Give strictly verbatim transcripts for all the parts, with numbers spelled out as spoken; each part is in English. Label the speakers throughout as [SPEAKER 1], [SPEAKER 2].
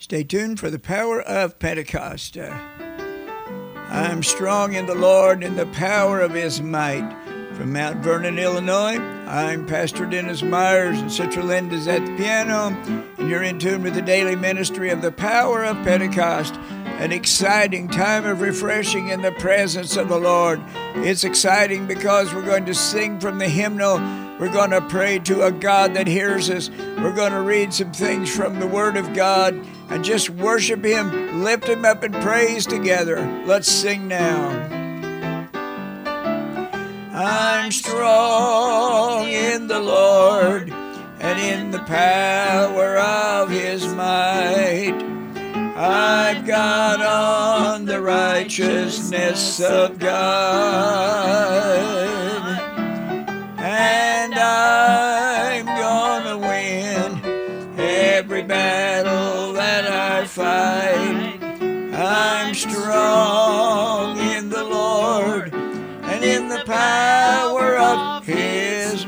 [SPEAKER 1] Stay tuned for the power of Pentecost. Uh, I'm strong in the Lord in the power of his might. From Mount Vernon, Illinois, I'm Pastor Dennis Myers, and Citra Lind is at the piano, and you're in tune with the daily ministry of the power of Pentecost, an exciting time of refreshing in the presence of the Lord. It's exciting because we're going to sing from the hymnal. We're going to pray to a God that hears us. We're going to read some things from the Word of God and just worship him, lift him up in praise together. Let's sing now. I'm strong in the Lord and in the power of his might. I've got on the righteousness of God, and I'm gonna win every battle that I fight. I'm strong in the Lord and in the power of his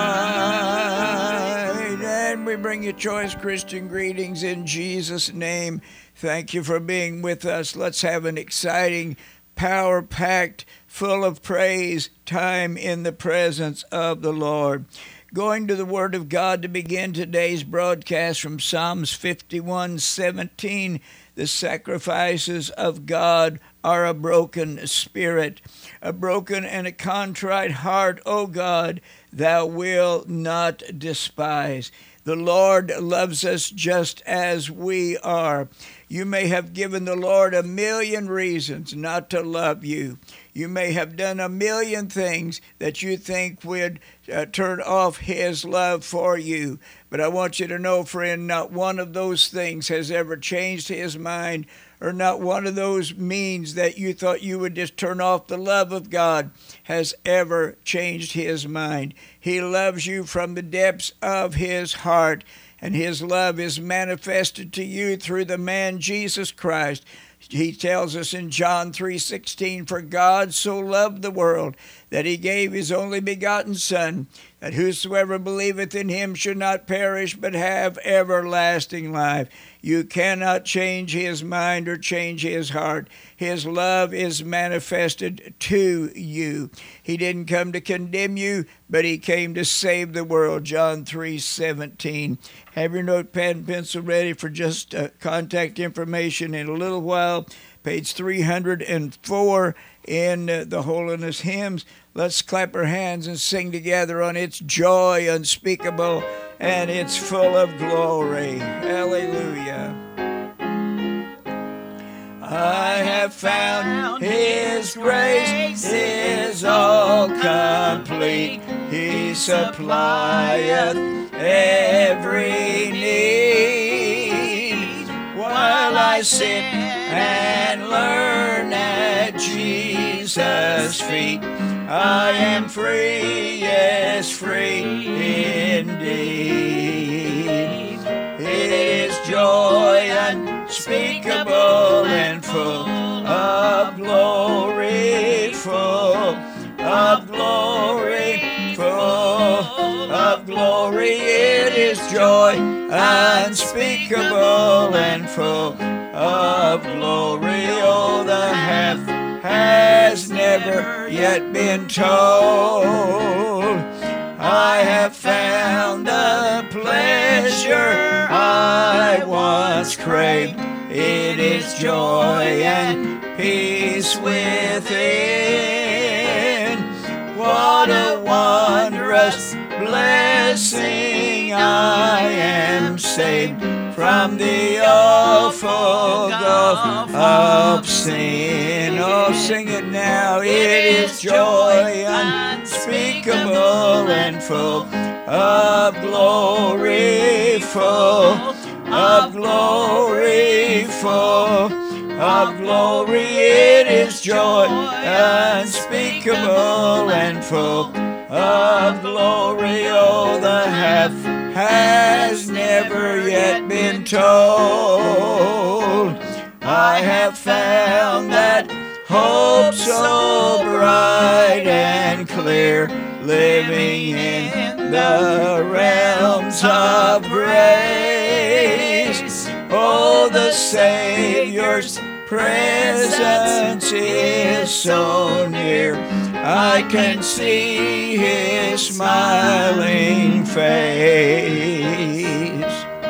[SPEAKER 1] might. And we bring you choice Christian greetings in Jesus' name. Thank you for being with us. Let's have an exciting, power-packed, full of praise time in the presence of the Lord. Going to the Word of God to begin today's broadcast from Psalms fifty-one seventeen. The sacrifices of God are a broken spirit, a broken and a contrite heart, O God, thou wilt not despise. The Lord loves us just as we are. You may have given the Lord a million reasons not to love you. You may have done a million things that you think would uh, turn off his love for you. But I want you to know, friend, not one of those things has ever changed his mind, or not one of those means that you thought you would just turn off the love of God has ever changed his mind. He loves you from the depths of his heart, and his love is manifested to you through the man Jesus Christ. He tells us in John three sixteen, for God so loved the world that he gave his only begotten Son, that whosoever believeth in him should not perish but have everlasting life. You cannot change his mind or change his heart. His love is manifested to you. He didn't come to condemn you, but he came to save the world. John three seventeen. Have your notepad and pencil ready for just uh, contact information in a little while. Page three hundred four in uh, the Holiness Hymns. Let's clap our hands and sing together on It's Joy Unspeakable and It's Full of Glory. Hallelujah. I have found his grace is all complete. He supplieth every need. While I sit and learn at Jesus' feet, I am free, yes, free indeed. It is joy unspeakable and full of glory, full of glory, full of glory. It is joy unspeakable and full of glory. Oh, the half has never yet been told. I have found the pleasure I once craved. It is joy and peace within. What a wondrous blessing. I am saved from the awful gulf of sin. Oh, sing it now. It is joy unspeakable and full of glory, full of glory, full of glory. It is joy unspeakable and full of glory. Oh, the half has never yet been told. I have found that hope so bright and clear, living in the realms of grace. Oh, the Savior's presence is so near. I can see His smiling face.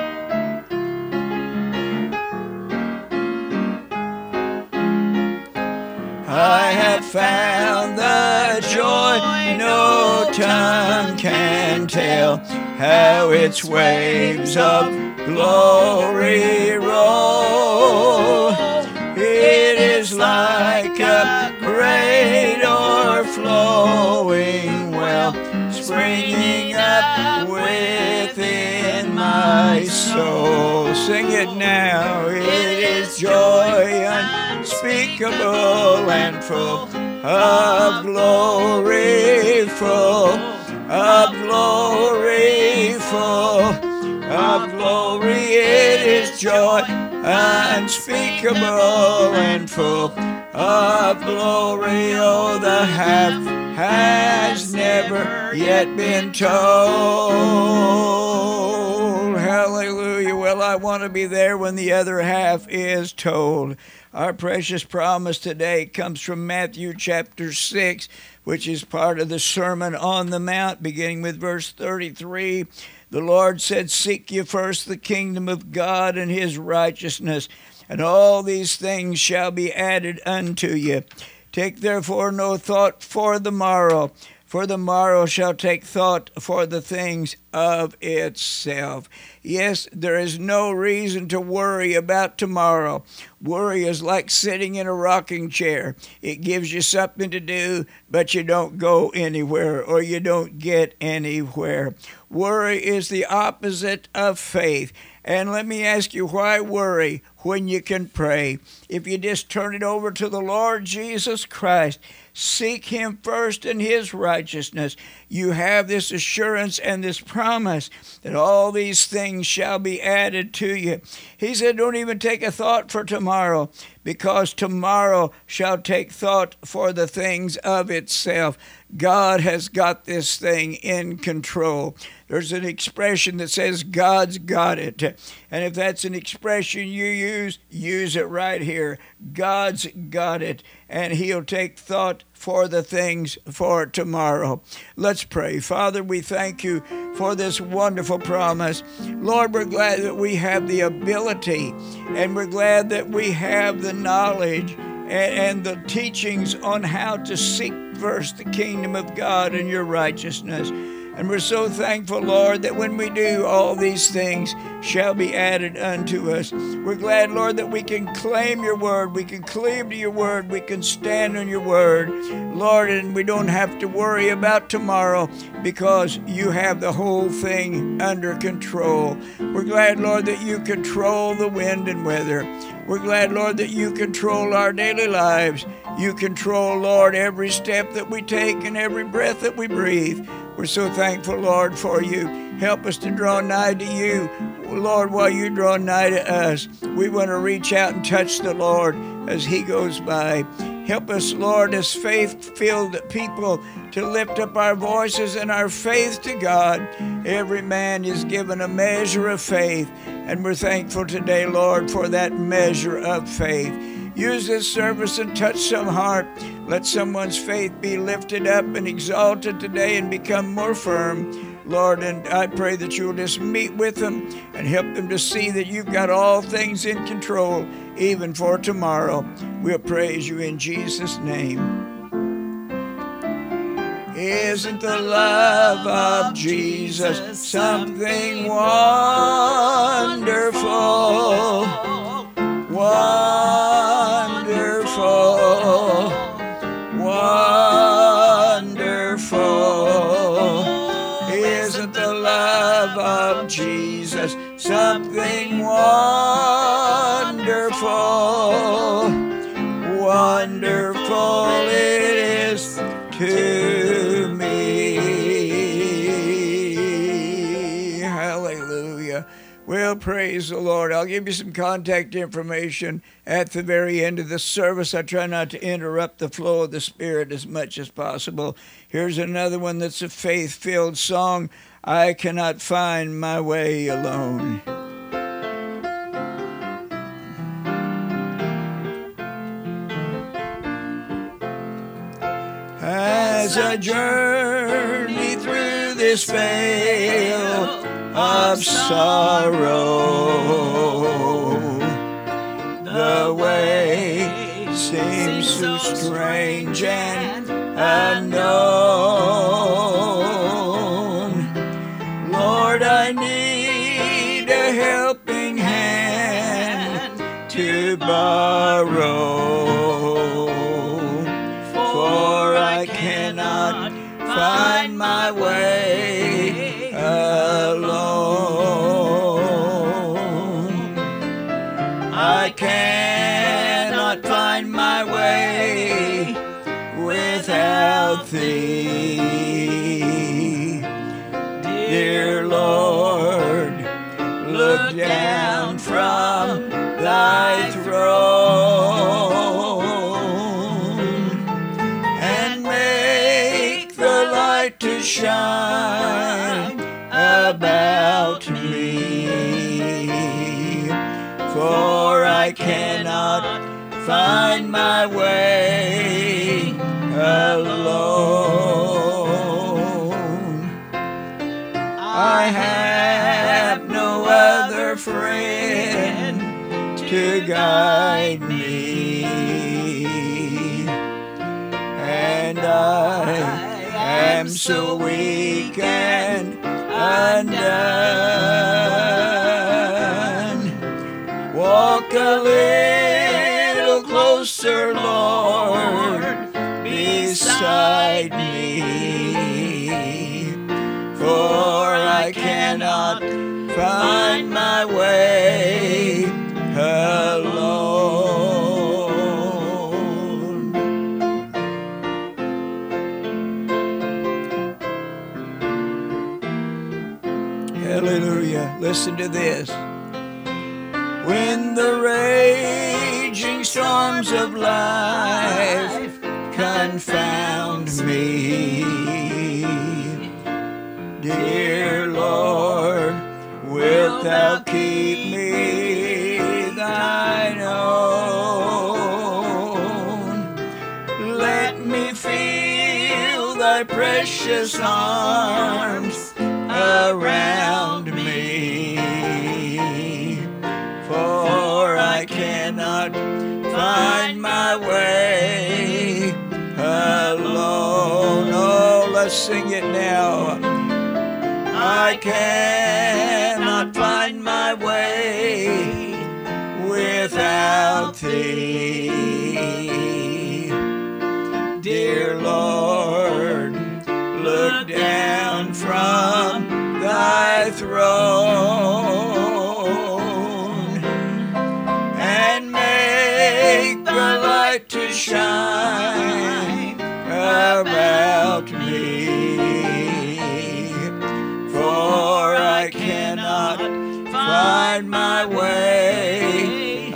[SPEAKER 1] I have found the joy no tongue can tell, how its waves of glory roll. It is like a great o'erflowing well, springing up within my soul. Sing it now. It is joy unspeakable and full of glory, full of glory, full of glory. It is joy unspeakable and full of glory. Oh, the half has never yet been told. Hallelujah. Well, I want to be there when the other half is told. Our precious promise today comes from Matthew chapter six, which is part of the Sermon on the Mount, beginning with verse thirty-three. The Lord said, "Seek ye first the kingdom of God and His righteousness, and all these things shall be added unto you. Take therefore no thought for the morrow, for the morrow shall take thought for the things of itself." Yes, there is no reason to worry about tomorrow. Worry is like sitting in a rocking chair. It gives you something to do, but you don't go anywhere, or you don't get anywhere. Worry is the opposite of faith. And let me ask you, why worry when you can pray? If you just turn it over to the Lord Jesus Christ, seek Him first and His righteousness, you have this assurance and this promise that all these things shall be added to you. He said, don't even take a thought for tomorrow, because tomorrow shall take thought for the things of itself. God has got this thing in control. There's an expression that says, God's got it. And if that's an expression you use, use it right here. God's got it, and He'll take thought for the things for tomorrow. Let's pray. Father, we thank You for this wonderful promise. Lord, we're glad that we have the ability, and we're glad that we have the knowledge and, and the teachings on how to seek first the kingdom of God and Your righteousness. And we're so thankful, Lord, that when we do, all these things shall be added unto us. We're glad, Lord, that we can claim Your word. We can cleave to Your word. We can stand on Your word, Lord, and we don't have to worry about tomorrow, because You have the whole thing under control. We're glad, Lord, that You control the wind and weather. We're glad, Lord, that You control our daily lives. You control, Lord, every step that we take and every breath that we breathe. We're so thankful, Lord, for You. Help us to draw nigh to You, Lord, while You draw nigh to us. We want to reach out and touch the Lord as He goes by. Help us, Lord, as faith-filled people, to lift up our voices and our faith to God. Every man is given a measure of faith, and we're thankful today, Lord, for that measure of faith. Use this service and touch some heart. Let someone's faith be lifted up and exalted today and become more firm, Lord. And I pray that You'll just meet with them and help them to see that You've got all things in control, even for tomorrow. We'll praise You in Jesus' name. Isn't the love of Jesus something wonderful? Wonderful, wonderful. Isn't the love of Jesus something wonderful? Wonderful it is to me. Hallelujah. Well, praise the Lord. I'll give you some contact information at the very end of the service. I try not to interrupt the flow of the Spirit as much as possible. Here's another one that's a faith-filled song, I Cannot Find My Way Alone. as I journey through this vale of sorrow. The way seems so strange and unknown. Lord, I need a helping hand to borrow, for I cannot find my way alone. I cannot find my way without Thee. Dear Lord, look down from Thy throne and make the light to shine about me, for I cannot find my way alone. I have no other friend to guide me, and I am so weak and undone. Walk a little closer, Lord, beside me, for I cannot find my way alone. Hallelujah. Listen to this. When the raging storms of life confound me, dear Lord, wilt Thou keep me Thine own? Let me feel Thy precious arms around me, for I cannot find my way alone. Oh, let's sing it now. I cannot find my way without Thee. Dear Lord, look down from Thy throne and make the light to shine about me, for I cannot find my way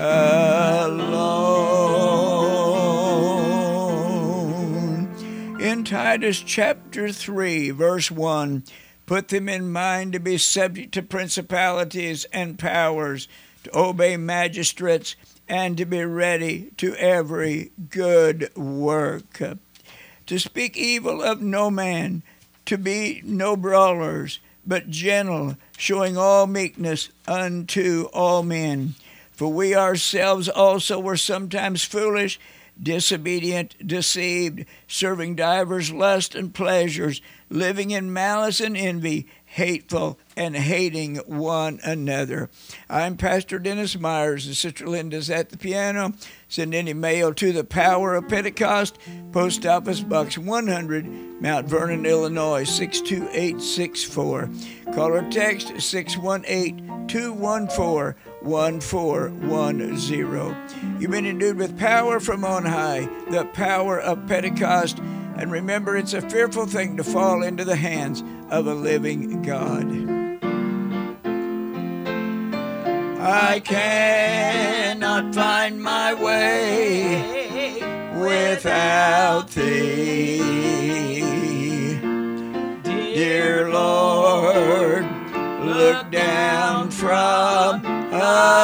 [SPEAKER 1] alone. In Titus chapter three, verse one, put them in mind to be subject to principalities and powers, to obey magistrates, and to be ready to every good work. To speak evil of no man, to be no brawlers, but gentle, showing all meekness unto all men. For we ourselves also were sometimes foolish, disobedient, deceived, serving divers lusts and pleasures, living in malice and envy, hateful, and hating one another. I'm Pastor Dennis Myers, and Sister Linda's at the piano. Send any mail to the Power of Pentecost, Post Office Box one hundred, Mount Vernon, Illinois, six two eight six four. Call or text six one eight, two one four, one four one zero. You've been endued with power from on high, the power of Pentecost. And remember, it's a fearful thing to fall into the hands of a living God. I cannot find my way without Thee. Dear Lord, look down from